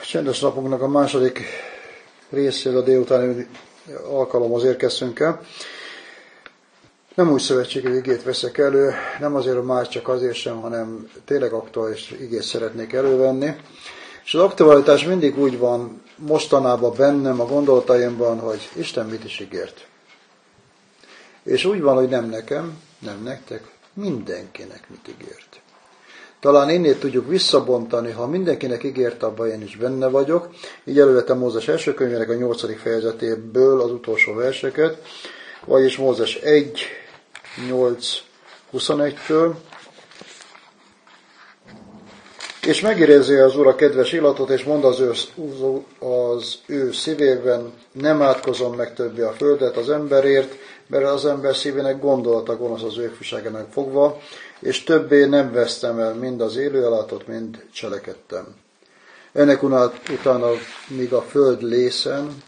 Csendes napunknak a második részéről a délutáni alkalomhoz érkeztünk el. Nem új szövetségi igét veszek elő, nem azért már csak azért sem, hanem tényleg aktuális igét szeretnék elővenni. És az aktualitás mindig úgy van mostanában bennem, a gondolataimban, hogy Isten mit is ígért. És úgy van, hogy nem nekem, nem nektek, mindenkinek mit ígért. Talán innét tudjuk visszabontani, ha mindenkinek ígért, abban én is benne vagyok. Így elővettem Mózes első könyvének a 8. fejezetéből az utolsó verseket, vagyis Mózes 1, 8, 21-től. És megérezi az Úr a kedves illatot, és mond az ő szívében, nem átkozom meg többé a földet az emberért, mert az ember szívének gondolata gonosz az ő fűságának fogva, és többé nem vesztem el mind az élő állatot, mind cselekedtem. Ennek utána, míg a föld lészen,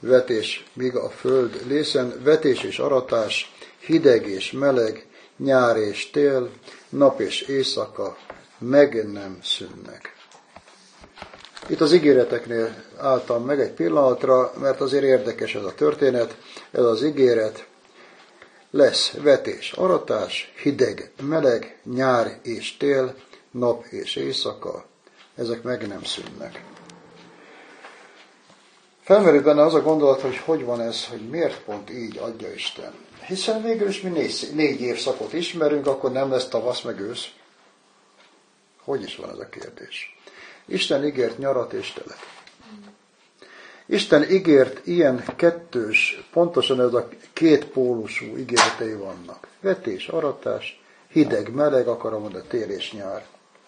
vetés és aratás, hideg és meleg, nyár és tél, nap és éjszaka meg nem szűnnek. Itt az ígéreteknél álltam meg egy pillanatra, mert azért érdekes ez a történet, ez az ígéret. Lesz vetés, aratás, hideg, meleg, nyár és tél, nap és éjszaka, ezek meg nem szűnnek. Felmerül benne az a gondolat, hogy van ez, hogy miért pont így adja Isten. Hiszen végül is mi 4 évszakot ismerünk, akkor nem lesz tavasz meg ősz. Hogy is van ez a kérdés? Isten ígért nyarat és telet. Isten ígért ilyen kettős, pontosan ez a két pólusú ígéretei vannak. Vetés, aratás, hideg, meleg, akarom mondani, tél és nyár.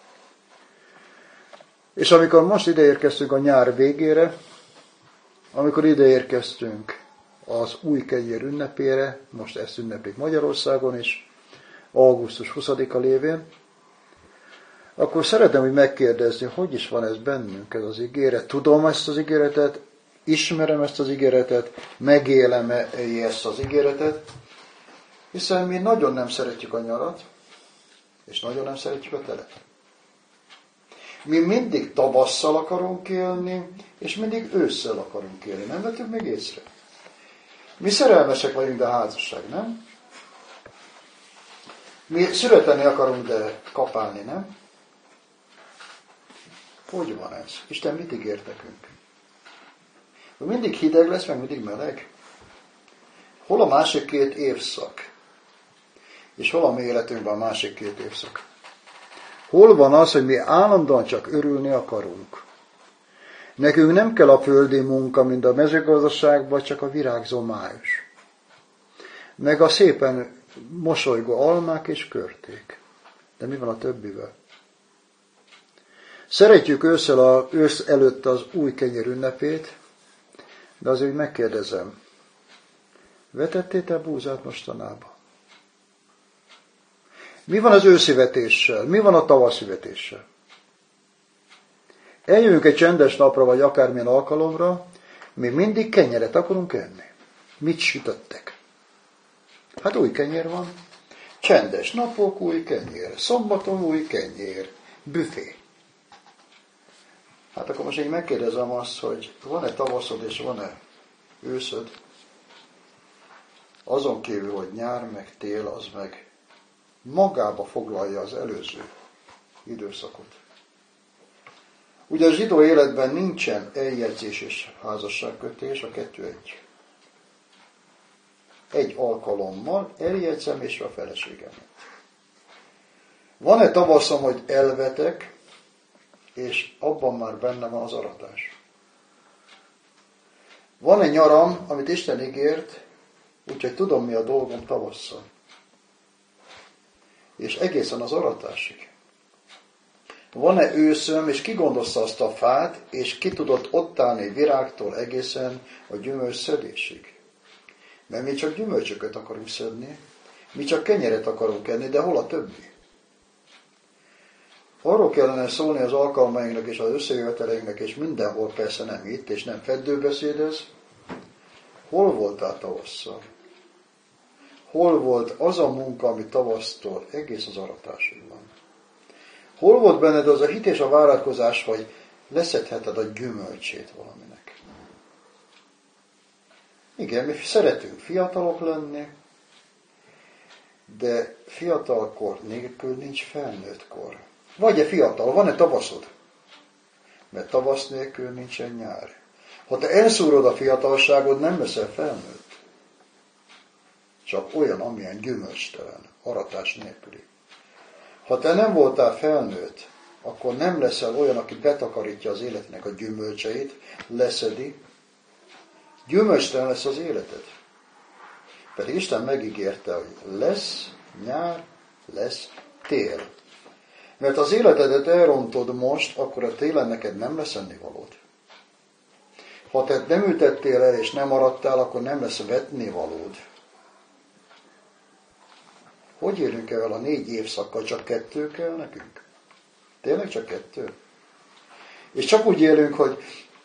És amikor most ideérkeztünk a nyár végére, amikor ideérkeztünk az új kenyér ünnepére, most ezt ünneplik Magyarországon is, augusztus 20-a lévén, akkor szeretném, hogy megkérdezni, hogy is van ez bennünk, ez az ígéret. Tudom ezt az ígéretet, ismerem ezt az ígéretet, megélem-e ezt az ígéretet, hiszen mi nagyon nem szeretjük a nyarat, és nagyon nem szeretjük a telet. Mi mindig tavasszal akarunk élni, és mindig ősszel akarunk élni. Nem vettük még észre? Mi szerelmesek vagyunk, de házasság, nem? Mi születni akarunk, de kapálni, nem? Hogy van ez? Isten mit ígért nekünk? Mindig hideg lesz, meg mindig meleg? Hol a másik 2 évszak? És hol a mi életünkben a másik 2 évszak? Hol van az, hogy mi állandóan csak örülni akarunk? Nekünk nem kell a földi munka, mint a mezőgazdaságban, csak a virágzó május. Meg a szépen mosolygó almák és körték. De mi van a többivel? Szeretjük ősz előtt az új kenyér ünnepét, de azért megkérdezem, vetettél búzát mostanában? Mi van az őszi vetéssel? Mi van a tavaszi vetéssel? Eljövünk egy csendes napra, vagy akármilyen alkalomra, mi mindig kenyeret akarunk enni. Mit sütöttek? Hát új kenyér van. Csendes napok, új kenyér. Szombaton új kenyér. Büfé. Hát akkor most én megkérdezem azt, hogy van-e tavaszod és van-e őszöd? Azon kívül, hogy nyár meg tél, az meg magába foglalja az előző időszakot. Ugye a zsidó életben nincsen eljegyzés és házasságkötés, a 2 egy. Egy alkalommal eljegyzem és a feleségemet. Van-e tavaszom, hogy elvetek, és abban már benne van az aratás? Van-e nyaram, amit Isten ígért, úgyhogy tudom, mi a dolgom tavasszal? És egészen az aratásig. Van-e őszöm, és ki gondozta azt a fát, és ki tudott ott állni virágtól egészen a gyümölcs szedésig? Mert mi csak gyümölcsöket akarunk szedni, mi csak kenyeret akarunk enni, de hol a többi? Arról kellene szólni az alkalmainknak és az összejöveteleinknek, és mindenhol persze nem itt, és nem feddőbeszédez. Hol voltál tavasszal? Hol volt az a munka, ami tavasztól egész az aratásig van? Hol volt benned az a hit és a várakozás, hogy leszedheted a gyümölcsét valaminek. Igen, mi szeretünk fiatalok lenni, de fiatalkor nélkül nincs felnőttkor. Vagy-e fiatal, van-e tavaszod? Mert tavasz nélkül nincsen nyár. Ha te elszúrod a fiatalságod, nem leszel felnőtt. Csak olyan, amilyen gyümölcstelen, aratás nélküli. Ha te nem voltál felnőtt, akkor nem leszel olyan, aki betakarítja az életnek a gyümölcseit, leszedi. Gyümölcstelen lesz az életed. Pedig Isten megígérte, hogy lesz nyár, lesz tél. Mert az életedet elrontod most, akkor a télen neked nem lesz ennivalód. Ha te nem ültettél el és nem aradtál, akkor nem lesz vetnivalód. Hogy érünk el a 4 évszakkal? Csak 2 kell nekünk? Tényleg csak 2? És csak úgy élünk, hogy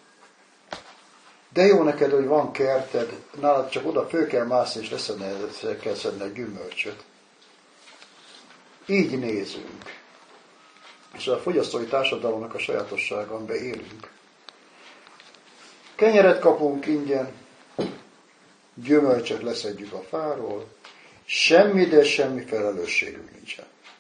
de jó neked, hogy van kerted, nálad csak oda föl kell mászni, és kell szedni a gyümölcsöt. Így nézünk. És a fogyasztói társadalomnak a sajátossága, amiben élünk. Kenyeret kapunk ingyen, gyümölcsöt leszedjük a fáról, semmi, de semmi felelősségünk nincsen.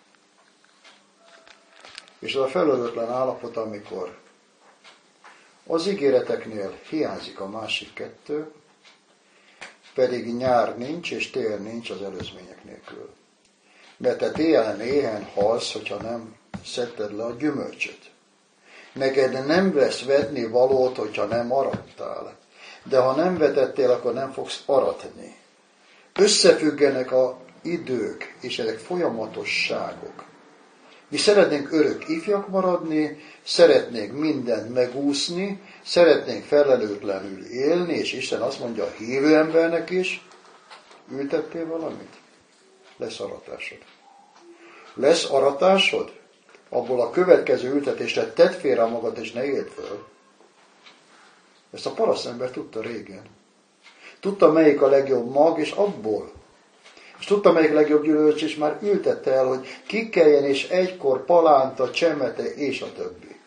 És az a felelőtlen állapot, amikor az ígéreteknél hiányzik a másik 2, pedig nyár nincs és tél nincs az előzmények nélkül. Mert te télen éhen halsz, hogyha nem szedted le a gyümölcsöt. Neked nem lesz vetni valót, hogyha nem aradtál. De ha nem vetettél, akkor nem fogsz aratni. Összefüggenek az idők, és ezek folyamatosságok. Mi szeretnénk örök ifjak maradni, szeretnénk mindent megúszni, szeretnénk felelőtlenül élni, és Isten azt mondja a hívő embernek is, ültettél valamit? Lesz aratásod. Lesz aratásod? Abból a következő ültetésre tedd félre magad, és ne éld föl. Ezt a parasztember tudta régen. Tudta, melyik a legjobb mag, és abból. És tudta, melyik a legjobb gyümölcs, és már ültette el, hogy kikkeljen, és egykor palánta, csemete, és a többi.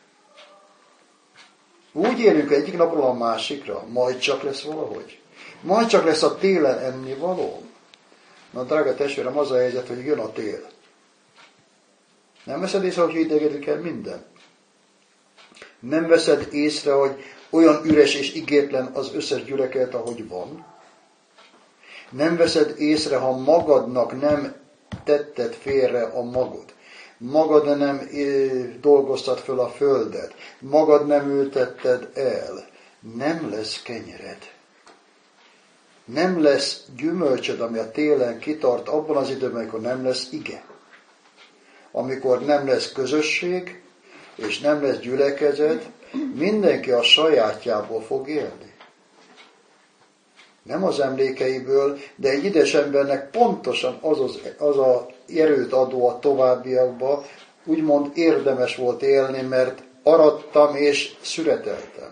Úgy élünk egyik napról a másikra, majd csak lesz valahogy. Majd csak lesz a télen ennivaló. Na, drága testvérem, az a helyzet, hogy jön a tél. Nem veszed észre, hogy idegedik el minden? Nem veszed észre, hogy olyan üres és ígétlen az összes gyülekezet, ahogy van? Nem veszed észre, ha magadnak nem tetted félre a magod. Magad nem dolgoztad föl a földet. Magad nem ültetted el. Nem lesz kenyered. Nem lesz gyümölcsöd, ami a télen kitart abban az időben, amikor nem lesz ige. Amikor nem lesz közösség, és nem lesz gyülekezet, mindenki a sajátjából fog élni. Nem az emlékeiből, de egy idős embernek pontosan az a erőt adó a továbbiakba, úgymond érdemes volt élni, mert arattam és szüreteltem.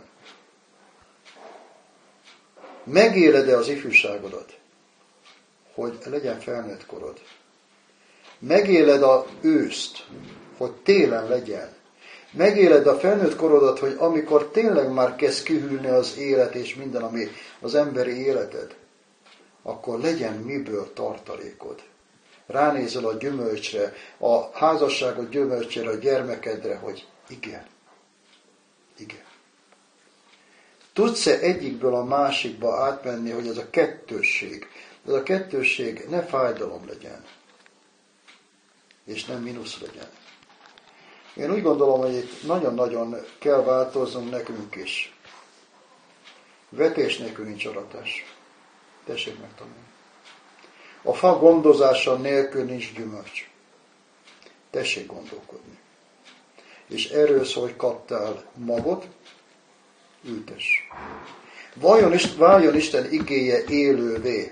Megéled-e az ifjúságodat, hogy legyen felnőtt korod? Megéled az őszt, hogy télen legyen. Megéled a felnőtt korodat, hogy amikor tényleg már kezd kihűlni az élet és minden, ami az emberi életed, akkor legyen miből tartalékod. Ránézel a gyümölcsre, a házasságot gyümölcsére, a gyermekedre, hogy igen. Igen. Tudsz-e egyikből a másikba átmenni, hogy ez a kettősség, ne fájdalom legyen, és nem mínusz legyen. Én úgy gondolom, hogy itt nagyon-nagyon kell változnunk nekünk is. Vetés nélkül nincs aratás. Tessék megtanulni. A fa gondozása nélkül nincs gyümölcs. Tessék gondolkodni. És erről szól, hogy kaptál magot, ültess. Váljon Isten igéje élővé.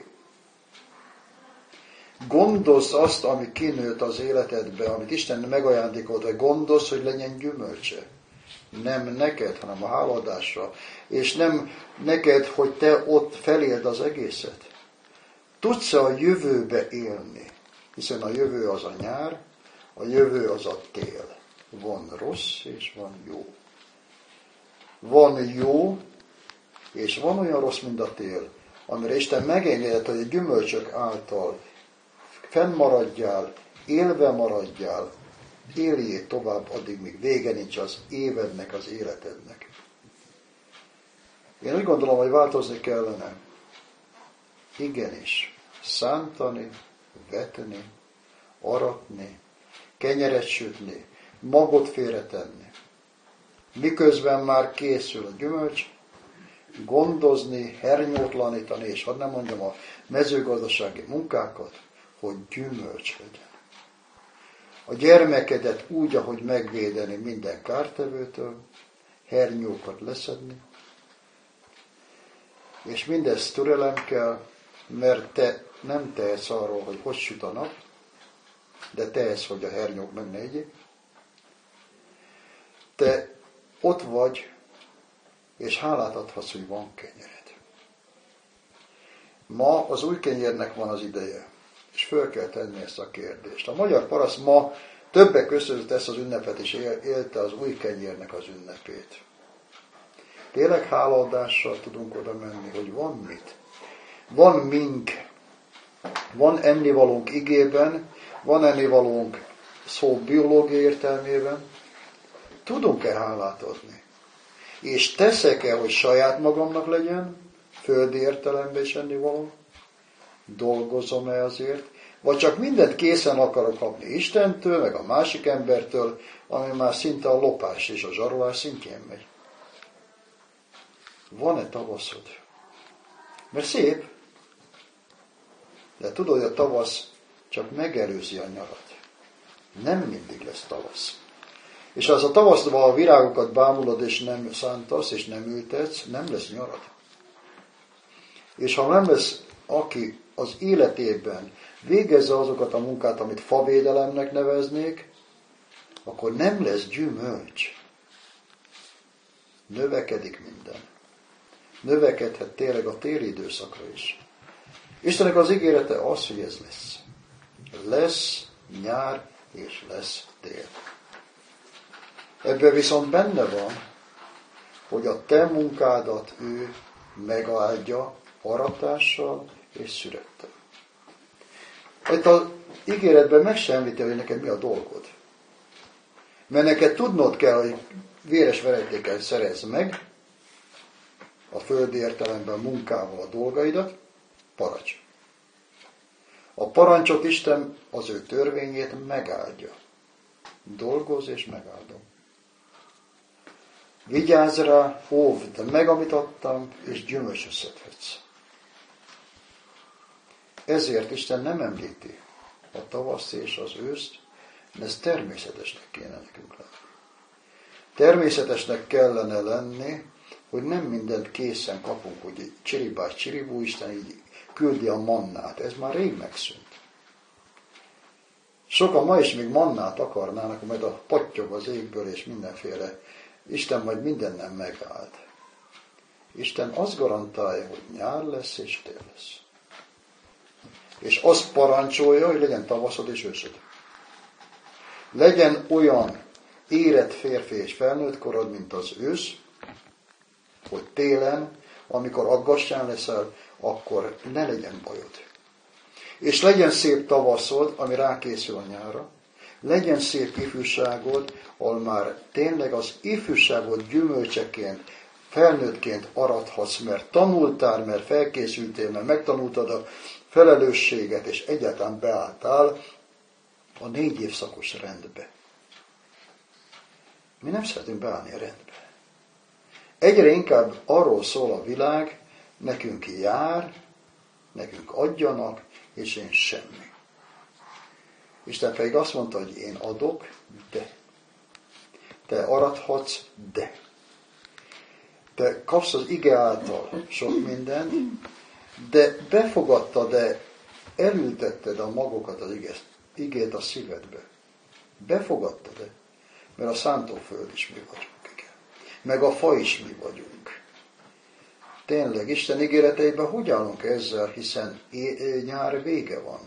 Gondozz azt, ami kinőtt az életedbe, amit Isten megajándékolt, hogy gondozz, hogy legyen gyümölcse. Nem neked, hanem a háladásra. És nem neked, hogy te ott feléld az egészet. Tudsz-e a jövőbe élni? Hiszen a jövő az a nyár, a jövő az a tél. Van rossz és van jó. van jó, és van olyan rossz, mint a tél, amire Isten megengedett, hogy a gyümölcsök által fennmaradjál, élve maradjál, éljél tovább addig, míg vége nincs az évednek, az életednek. Én úgy gondolom, hogy változni kellene. Igenis, szántani, vetni, aratni, kenyeret sütni, magot félretenni. Miközben már készül a gyümölcs, gondozni, hernyótlanítani, és hadd nem mondjam a mezőgazdasági munkákat, hogy gyümölcs legyen. A gyermekedet úgy, ahogy megvédeni minden kártevőtől, hernyókat leszedni, és mindez türelem kell, mert te nem tehetsz arról, hogy süt a nap, de tehetsz, hogy a hernyók meg ne egyék. Te ott vagy, és hálát adhatsz, hogy van kenyered. Ma az új kenyérnek van az ideje, és föl kell tenni ezt a kérdést. A magyar paraszt ma többek között ezt az ünnepet is élte, az új kenyérnek az ünnepét. Tényleg hálaadással tudunk oda menni, hogy van mit. Van mink, van ennivalónk igében, van ennivalónk szó biológiai értelmében. Tudunk-e hálát adni? És teszek-e, hogy saját magamnak legyen, földi értelemben is ennivaló? Dolgozom-e azért? Vagy csak mindent készen akarok kapni Istentől, meg a másik embertől, ami már szinte a lopás és a zsarolás szintjén megy. Van-e tavaszod? Mert szép, de tudod, hogy a tavasz csak megelőzi a nyarat. Nem mindig lesz tavasz. És ha az a tavaszban a virágokat bámulod, és nem szántasz, és nem ültetsz, nem lesz nyarad. És ha nem lesz, aki az életében végezze azokat a munkát, amit favédelemnek neveznék, akkor nem lesz gyümölcs. Növekedik minden. Növekedhet tényleg a téli időszakra is. Istennek az ígérete az, hogy ez lesz. Lesz nyár, és lesz tél. Ebben viszont benne van, hogy a te munkádat ő megáldja aratással és szürettel. Itt az ígéretben meg sem említi, hogy neked mi a dolgod. Mert neked tudnod kell, hogy véres verítékkel szerezd meg a földi értelemben munkával a dolgaidat, parancs. A parancsot Isten az ő törvényét megáldja. Dolgozz és megáldom. Vigyázz rá, óvd meg, amit adtam, és gyümölcsöt szedhetsz. Ezért Isten nem említi a tavaszt és az őszt, de ez természetesnek kéne nekünk lenni. Természetesnek kellene lenni, hogy nem mindent készen kapunk, hogy csiribás csiribú, Isten így küldi a mannát. Ez már rég megszűnt. Sokan ma is még mannát akarnának, majd a pattyog az égből és mindenféle. Isten majd mindennel megáld. Isten azt garantálja, hogy nyár lesz és tél lesz. És azt parancsolja, hogy legyen tavaszod és őszöd. Legyen olyan érett férfi és felnőtt korod, mint az ősz, hogy télen, amikor aggastyán leszel, akkor ne legyen bajod. És legyen szép tavaszod, ami rákészül a nyárra, legyen szép ifjúságod, ahol már tényleg az ifjúságod gyümölcseként, felnőttként arathatsz, mert tanultál, mert felkészültél, mert megtanultad a felelősséget, és egyáltalán beálltál a 4 évszakos rendbe. Mi nem szeretünk beállni a rendbe. Egyre inkább arról szól a világ, nekünk jár, nekünk adjanak, és én semmi. Isten pedig azt mondta, hogy én adok, de. Te arathatsz, de. Te kapsz az ige által sok mindent, de befogadtad, de elültetted a magokat, az igét a szívedbe. Befogadtad-e? Mert a szántóföld is mi vagyunk, igen. Meg a fa is mi vagyunk. Tényleg, Isten ígéreteiben hogy állunk ezzel, hiszen nyár vége van.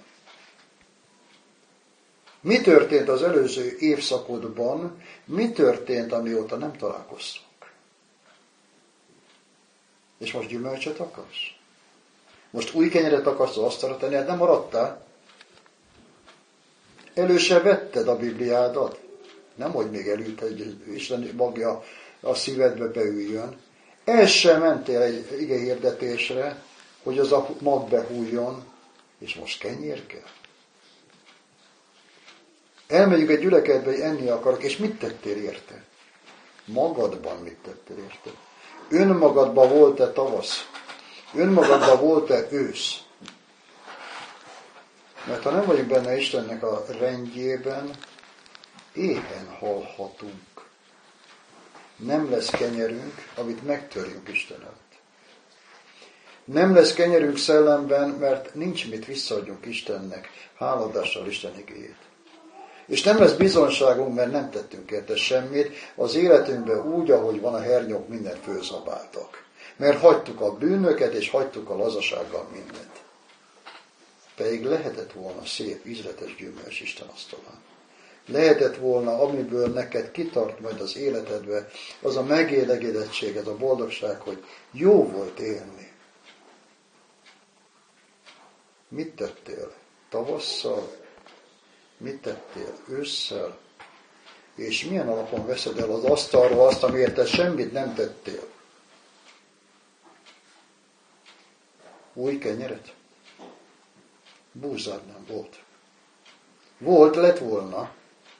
Mi történt az előző évszakodban, mi történt, amióta nem találkoztunk? És most gyümölcsöt akarsz? Most új kenyeret akarsz az asztalra tenni, hát nem maradtál. Elő se vetted a Bibliádat. Nem, hogy még előtt egy Isten magja a szívedbe beüljön. El sem mentél egy ige hirdetésre, hogy az a mag behújjon, és most kenyér kell. Elmegyünk egy gyülekezetbe, hogy enni akarok, és mit tettél érte? Magadban mit tettél érte? Önmagadban volt-e tavasz? Önmagadban volt-e ősz? Mert ha nem vagyunk benne Istennek a rendjében, éhen halhatunk. Nem lesz kenyerünk, amit megtörjünk Isten előtt. Nem lesz kenyerünk szellemben, mert nincs mit visszaadjunk Istennek, háladással Isten igéjét. És nem lesz bizonságunk, mert nem tettünk érte semmit, az életünkben úgy, ahogy van a hernyók, mindent fölzabáltak. Mert hagytuk a bűnöket, és hagytuk a lazasággal mindent. Pedig lehetett volna szép, ízletes gyümölcs Isten asztalán. Lehetett volna, amiből neked kitart majd az életedbe, az a megélegedettség, az a boldogság, hogy jó volt élni. Mit tettél tavasszal? Mit tettél ősszel? És milyen alapon veszed el az asztalról azt, amiért te semmit nem tettél? Új kenyeret? Búzád nem volt. Volt, lett volna.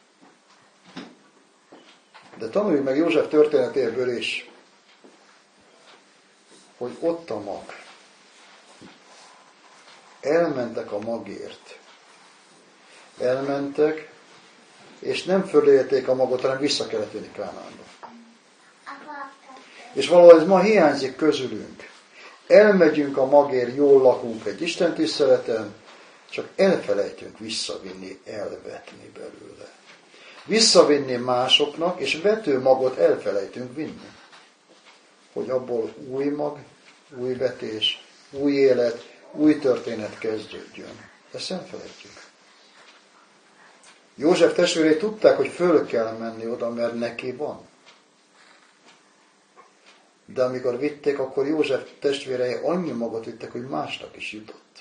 De tanuljuk meg József történetéből is, hogy ott a mag. Elmentek a magért. Elmentek, és nem fölélték a magot, hanem vissza kellett jönni Kánaánba. És valahogy ez ma hiányzik közülünk. Elmegyünk a magért, jól lakunk egy Isten tiszteleten, csak elfelejtünk visszavinni, elvetni belőle. Visszavinni másoknak, és vető magot elfelejtünk vinni. Hogy abból új mag, új vetés, új élet, új történet kezdődjön. Ezt elfelejtjük. József testvérei tudták, hogy föl kell menni oda, mert neki van. De amikor vitték, akkor József testvérei annyi magot vittek, hogy másnak is jutott.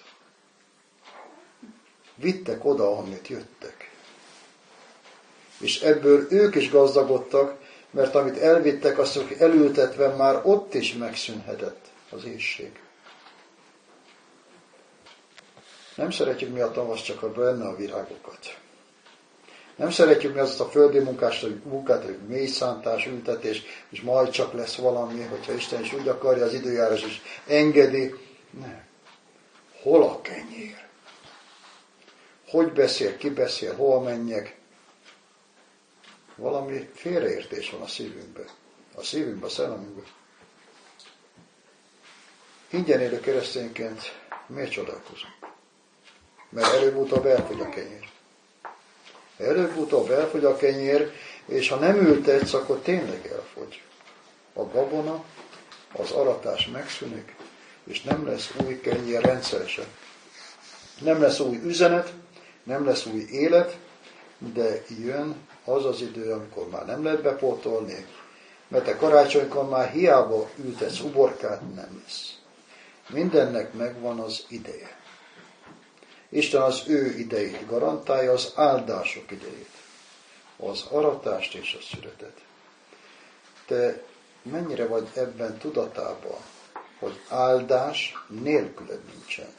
Vittek oda, amit jöttek. És ebből ők is gazdagodtak, mert amit elvittek, azt elültetve már ott is megszűnhetett az éhség. Nem szeretjük mi a tavasz, csak a benne a virágokat. Nem szeretjük mi azt a földi munkát, hogy mélyszántás, ültetés, és majd csak lesz valami, hogyha Isten is úgy akarja, az időjárás is engedi. Nem. Hol a kenyér? Hogy beszél, ki beszél, hol menjek? Valami félreértés van a szívünkben. A szívünkben, a szellemünkben. Ingyen élő keresztényként miért csodálkozunk? Mert előbb-utóbb elfogy a kenyér. Előbb-utóbb elfogy a kenyér, és ha nem ültetsz, akkor tényleg elfogy. A gabona, az aratás megszűnik, és nem lesz új kenyér rendszeresen. Nem lesz új üzenet, nem lesz új élet, de jön az az idő, amikor már nem lehet bepótolni, mert te karácsonykor már hiába ültetsz uborkát, nem lesz. Mindennek megvan az ideje. Isten az ő idejét garantálja, az áldások idejét, az aratást és a születet. Te mennyire vagy ebben tudatában, hogy áldás nélküled nincsen.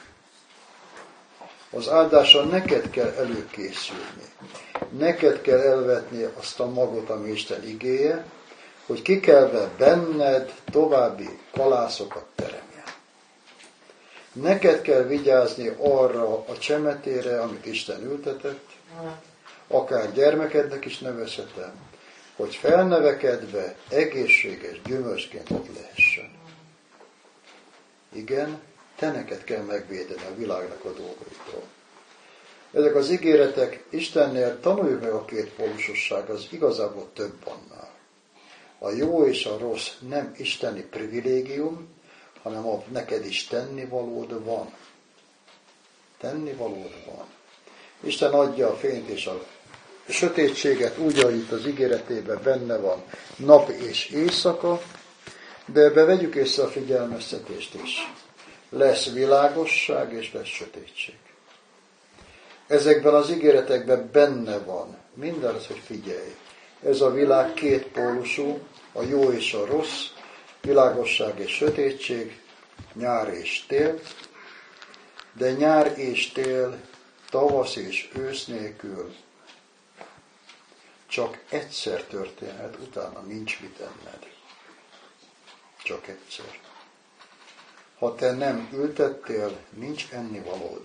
Az áldással neked kell előkészülni. Neked kell elvetni azt a magot, ami Isten igéje, hogy kikelve benned további kalászokat teremjen. Neked kell vigyázni arra a csemetére, amit Isten ültetett, akár gyermekednek is nevezhetem, hogy felnevekedve egészséges gyümölcsként ott lehessen. Igen, te neked kell megvédeni a világnak a dolgaitól. Ezek az ígéretek Istennél tanuljuk meg a két pólusosság, az igazából több annál. A jó és a rossz nem isteni privilégium, hanem a neked is tennivalód van. Tennivalód van. Isten adja a fényt és a sötétséget úgy, ahogy itt az ígéretében benne van nap és éjszaka, De ebbe vegyük észre a figyelmeztetést is. Lesz világosság és lesz sötétség. Ezekben az ígéretekben benne van mindaz, hogy figyelj. Ez a világ két pólusú, a jó és a rossz, világosság és sötétség, nyár és tél, de nyár és tél, tavasz és ősz nélkül csak egyszer történhet, utána nincs mit enned. Csak egyszer. Ha te nem ültettél, nincs ennivalód.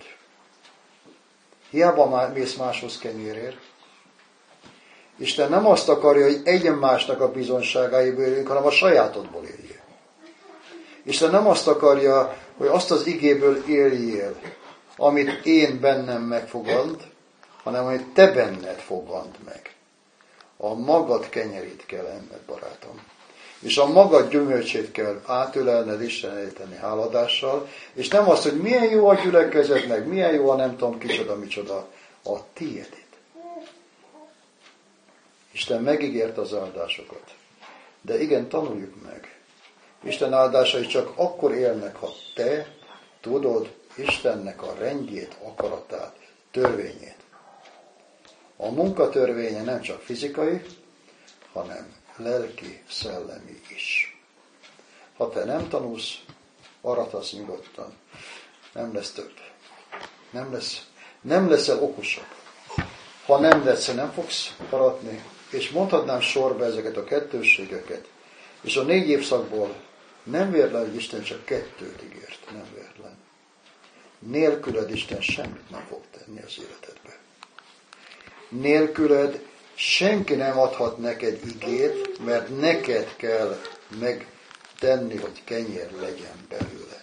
Hiába mész máshoz kenyérért. Isten nem azt akarja, hogy egyen másnak a bizonságáiból éljünk, hanem a sajátodból éljél. Isten nem azt akarja, hogy azt az igéből éljél, amit én bennem megfogant, hanem hogy te benned fogant meg. A magad kenyerét kell enned, barátom. És a magad gyümölcsét kell átölelned, Isten elé tenni háladással, és nem azt, hogy milyen jó a gyülekezet, meg milyen jó a nem tudom kicsoda, micsoda, a tiédét. Isten megígért az áldásokat. De igen, tanuljuk meg. Isten áldásai csak akkor élnek, ha te tudod Istennek a rendjét, akaratát, törvényét. A munkatörvénye nem csak fizikai, hanem lelki, szellemi is. Ha te nem tanulsz, aratasz nyugodtan. Nem lesz több. Nem leszel okosabb. Ha nem tetsz, nem fogsz aratni, és mondhatnám sorba ezeket a kettősségeket. És a 4 évszakból nem véletlen, hogy Isten csak 2 ígért. Nem véletlen. Nélküled Isten semmit nem fog tenni az életedbe. Nélküled senki nem adhat neked igét, mert neked kell megtenni, hogy kenyér legyen belőle.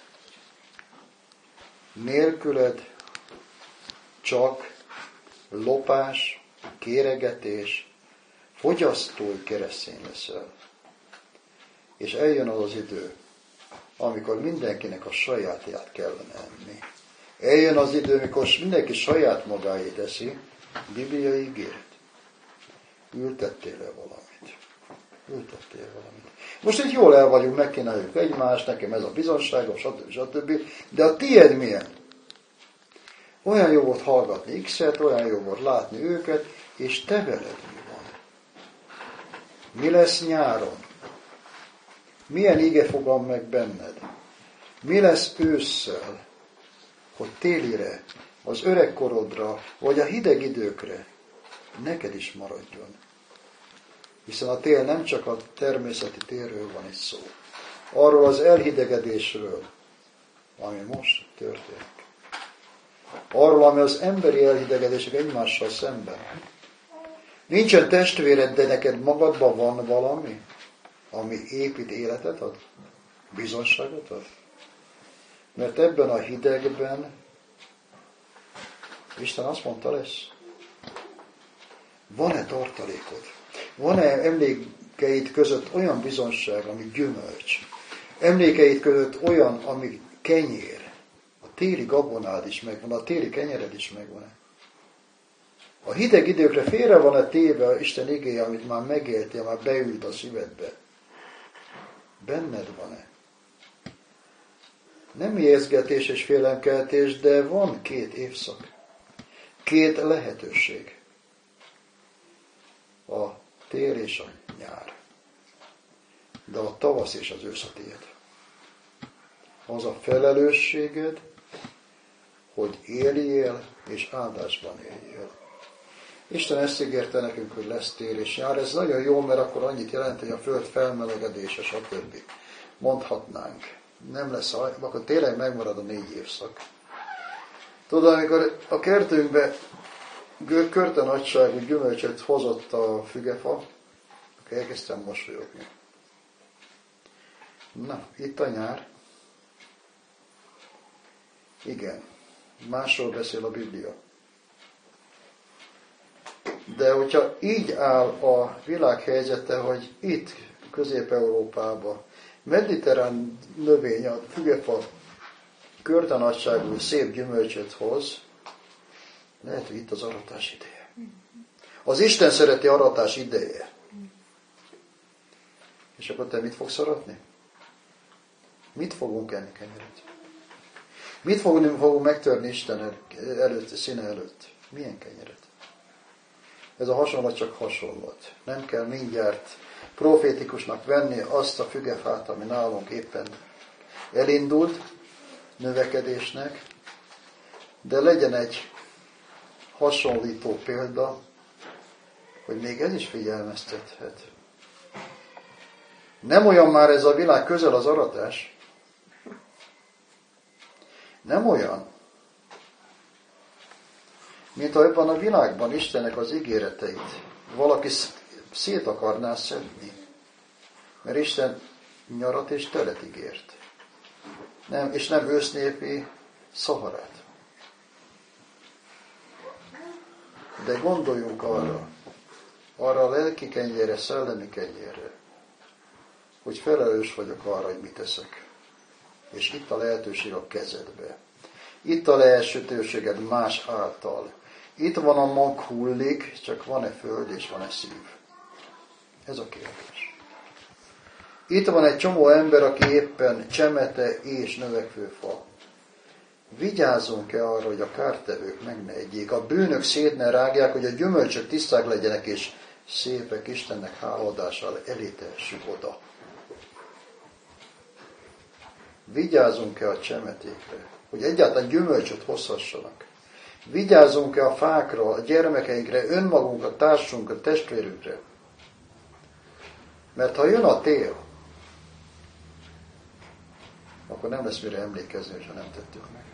Nélküled csak lopás, kéregetés, fogyasztói keresztény leszel. És eljön az az idő, amikor mindenkinek a sajátját kellene enni. Eljön az idő, amikor mindenki saját magáét eszi, bibliai ígéret. Ültettél-e valamit? Ültettél valamit? Most így jól el vagyunk, megkínáljuk egymást, nekem ez a bizonságom, stb. De a tiéd milyen? Olyan jó volt hallgatni X-et, olyan jó volt látni őket, és te veled mi van? Mi lesz nyáron? Milyen ige fogam meg benned? Mi lesz ősszel, hogy télire, az öregkorodra, vagy a hideg időkre neked is maradjon? Hiszen a tél nem csak a természeti térről van itt szó. Arról az elhidegedésről, ami most történik. Arról, ami az emberi elhidegedések egymással szemben. Nincsen testvéred, de neked magadban van valami, ami épít életet ad? Bizonságot ad? Mert ebben a hidegben Isten azt mondta, lesz. Van-e tartalékod? Van-e emlékeid között olyan bizonság, ami gyümölcs? Emlékeid között olyan, ami kenyér? A téli gabonád is megvan, a téli kenyered is megvan. A hideg időkre félre van-e téve Isten igéje, amit már megéltél, már beült a szívedbe? Benned van-e? Nem ijesztgetés és félelemkeltés, de van 2 évszak. 2 lehetőség. A tél és a nyár. De a tavasz és az ősz a tiéd. Az a felelősséged, hogy éljél és áldásban éljél. Isten ezt ígérte nekünk, hogy lesz tél és nyár. Ez nagyon jó, mert akkor annyit jelent, hogy a föld felmelegedése, stb. Mondhatnánk. Nem lesz, akkor tényleg megmarad a 4 évszak. Tudod, amikor a kertünkbe körte nagyságú gyümölcsöt hozott a fügefa, akkor elkezdtem mosolyogni. Na, itt a nyár. Igen, másról beszél a Biblia. De hogyha így áll a világ helyzete, hogy itt, Közép-Európában, mediterrán növény, a fügefa körte nagyságú szép gyümölcsöt hoz, lehet, hogy itt az aratás ideje. Az Isten szereti aratás ideje. És akkor te mit fogsz aratni? Mit fogunk enni kenyeret? Mit fogunk megtörni Isten előtt, színe előtt? Milyen kenyeret? Ez a hasonlat csak hasonlat. Nem kell mindjárt profétikusnak venni azt a fügefát, ami nálunk éppen elindult növekedésnek, de legyen egy hasonlító példa, hogy még ez is figyelmeztethet. Nem olyan már ez a világ közel az aratás. Nem olyan, mint ha ebben a világban Istennek az ígéreteit valaki szét akarná szedni. Mert Isten nyarat és telet ígért. És nem ősznépi Szaharát. De gondoljunk arra a lelki kenyérre, szellemi kenyérre, hogy felelős vagyok arra, hogy mit eszek. És itt a lehetőség a kezedbe. Itt a lehetőséged más által. Itt van a mag hullik, csak van-e föld és van-e szív? Ez a kérdés. Itt van egy csomó ember, aki éppen csemete és növekvő fa. Vigyázzunk-e arra, hogy a kártevők meg ne egyék, a bűnök szét ne rágják, hogy a gyümölcsök tiszták legyenek, és szépek Istennek hálaadással elítehessük oda. Vigyázzunk-e a csemetékre, hogy egyáltalán gyümölcsöt hozhassanak? Vigyázzunk-e a fákra, a gyermekeinkre, önmagunkra, társunkra, testvérünkre? Mert ha jön a tél, akkor nem lesz mire emlékezni, hogyha nem tettük meg.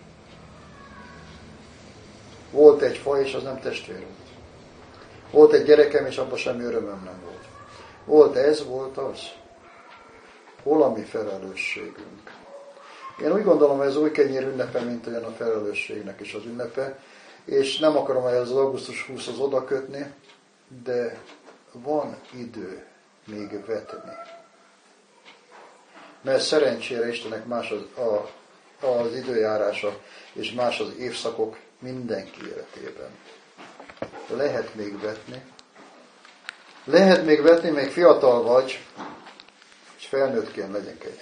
Volt egy fa, és az nem testvér volt. Volt egy gyerekem, és abban semmi örömöm nem volt. Volt ez, volt az. Hol a mi felelősségünk? Én úgy gondolom, hogy az új kenyér ünnepe, mint olyan a felelősségnek is az ünnepe, és nem akarom ehhez az augusztus 20-hoz oda kötni, de van idő még vetni. Mert szerencsére Istennek más az időjárása, és más az évszakok mindenki életében. Lehet még vetni. Lehet még vetni, még fiatal vagy, és felnőttként legyen kenyér.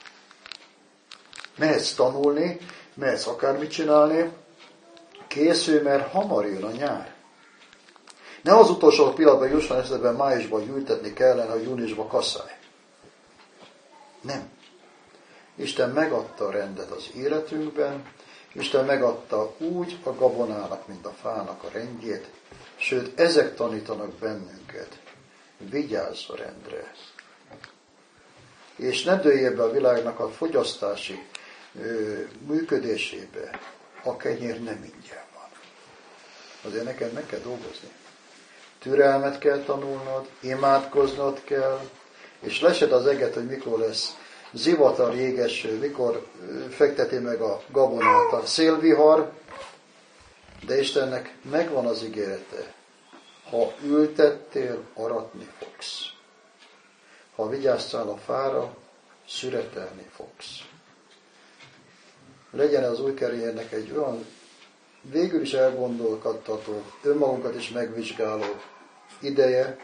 Mehetsz tanulni, mehetsz akármit csinálni, készülj, mert hamar jön a nyár. Ne az utolsó pillanatban jusson eszedben májusban gyűjtetni kellene, hogy júniusban kasszálj. Nem. Isten megadta a rendet az életünkben, Isten megadta úgy a gabonának, mint a fának a rendjét, sőt, ezek tanítanak bennünket. Vigyázz a rendre. És ne dőljél be a világnak a fogyasztási működésébe. A kenyér nem ingyen van. Azért neked meg kell dolgozni. Türelmet kell tanulnod, imádkoznod kell, és lesed az eget, hogy mikor lesz zivatar, jégeső, mikor fekteti meg a gabonát a szélvihar, de Istennek megvan az ígérete. Ha ültettél, aratni fogsz. Ha vigyáztál a fára, szüretelni fogsz. Legyen az új kenyérnek egy olyan végül is elgondolkodtató, önmagunkat is megvizsgáló ideje,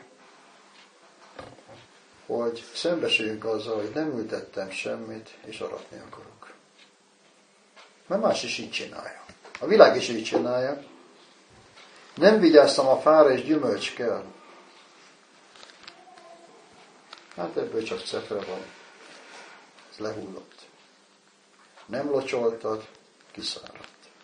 hogy szembesüljünk azzal, hogy nem ültettem semmit, és aratni akarok. Mert más is így csinálja. A világ is így csinálja. Nem vigyáztam a fára, és gyümölcs kell. Hát ebből csak cefre van. Ez lehullott. Nem locsoltad, kiszáradt.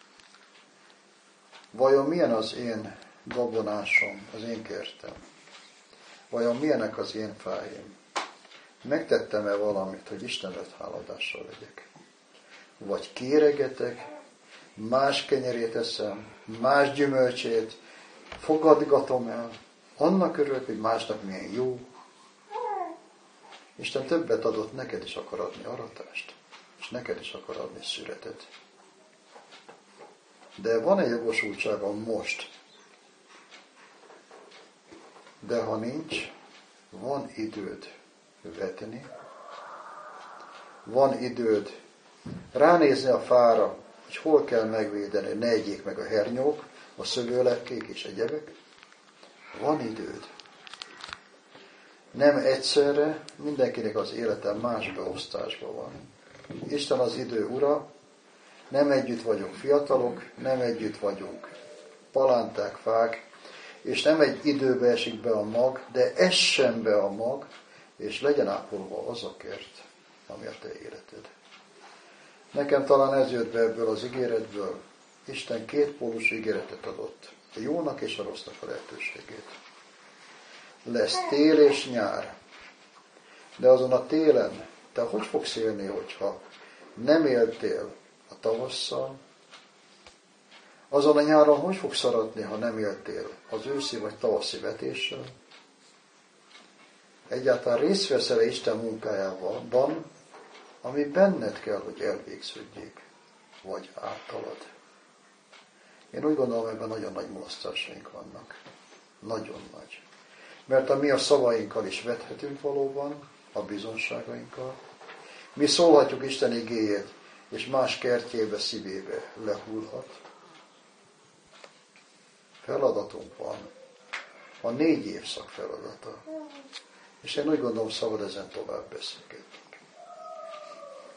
Vajon milyen az én gabonásom, az én kertem? Vajon milyenek az én fáim? Megtettem-e valamit, hogy Isten előtt háladással legyek? Vagy kéregetek, más kenyerét eszem, más gyümölcsét, fogadgatom el, annak örülök, hogy másnak milyen jó. Isten többet adott, neked is akar adni aratást, és neked is akar adni szüretet. De van egy jogosultsága most. De ha nincs, van időd vetni, van időd ránézni a fára, hogy hol kell megvédeni, hogy ne egyék meg a hernyók, a szövőlepkék és egyebek. Van időd. Nem egyszerre, mindenkinek az élete más beosztásban van. Isten az idő ura, nem együtt vagyunk fiatalok, nem együtt vagyunk palánták, fák, és nem egy időbe esik be a mag, de essen be a mag, és legyen ápolva azokért, ami a te életed. Nekem talán ez jött be ebből az ígéretből. Isten kétpólus ígéretet adott. A jónak és a rossznak a lehetőségét. Lesz tél és nyár. De azon a télen te hogy fogsz élni, hogyha nem éltél a tavasszal? Azon a nyáron hogy fogsz szaradni, ha nem éltél az őszi vagy tavaszi vetéssel? Egyáltalán részt veszel Isten munkájában, ami benned kell, hogy elvégződjék, vagy általad. Én úgy gondolom, ebben nagyon nagy mulasztásaink vannak. Nagyon nagy. Mert mi a szavainkkal is vethetünk valóban, a bizonságainkkal. Mi szólhatjuk Isten igéjét, és más kertjébe, szívébe lehullhat. Feladatunk van. A 4 évszak feladata. És én úgy gondolom, szabad ezen tovább beszélgetni.